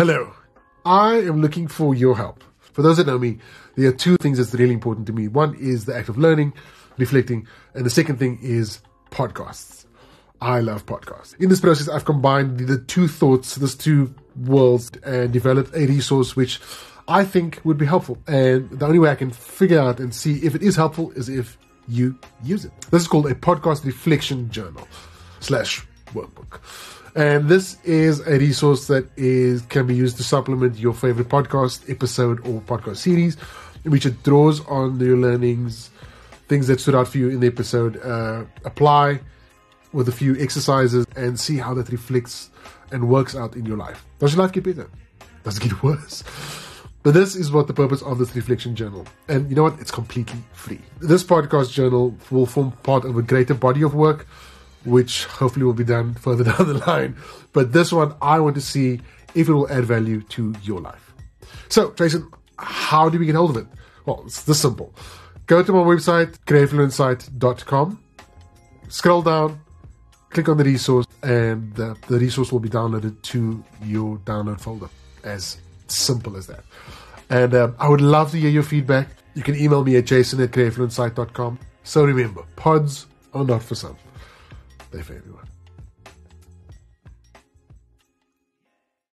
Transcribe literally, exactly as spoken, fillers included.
Hello. I am looking for your help. For those that know me, there are two things that's really important to me. One is the act of learning, reflecting, and the second thing is podcasts. I love podcasts. In this process, I've combined the two thoughts, these two worlds, and developed a resource which I think would be helpful. And the only way I can figure out and see if it is helpful is if you use it. This is called a podcast reflection journal slash workbook. And this is a resource that is can be used to supplement your favorite podcast episode or podcast series, in which it draws on your learnings, things that stood out for you in the episode, uh, apply with a few exercises and see how that reflects and works out in your life. Does your life get better? Does it get worse? But this is what the purpose of this reflection journal. And you know what? It's completely free. This podcast journal will form part of a greater body of work, which hopefully will be done further down the line. But this one, I want to see if it will add value to your life. So, Jason, how do we get hold of it? Well, it's this simple. Go to my website, create fluent site dot com, scroll down, click on the resource, and the, the resource will be downloaded to your download folder. As simple as that. And um, I would love to hear your feedback. You can email me at jason at create fluent site dot com. So remember, pods are not for some. They're for everyone.